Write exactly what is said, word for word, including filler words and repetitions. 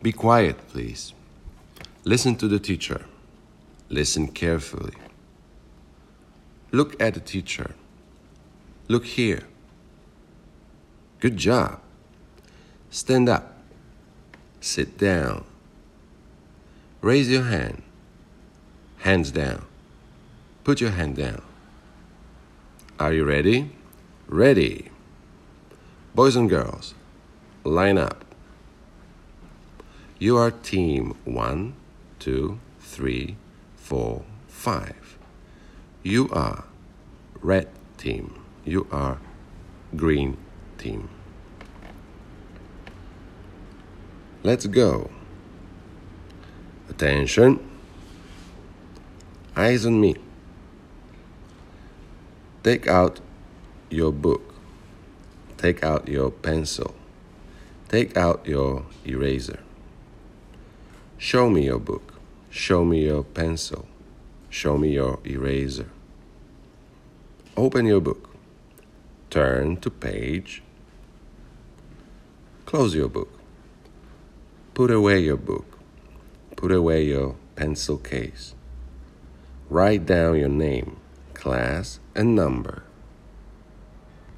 Be quiet, please. Listen to the teacher. Listen carefully. Look at the teacher. Look here. Good job. Stand up. Sit down. Raise your hand. Hands down. Put your hand down. Are you ready? Ready. Boys and girls, line up. You are team one, two, three, four, five. You are red team. You are green team. Let's go. Attention. Eyes on me. Take out your book. Take out your pencil. Take out your eraser. Show me your book. Show me your pencil. Show me your eraser. Open your book. Turn to page. Close your book. Put away your book. Put away your pencil case. Write down your name, class, and number.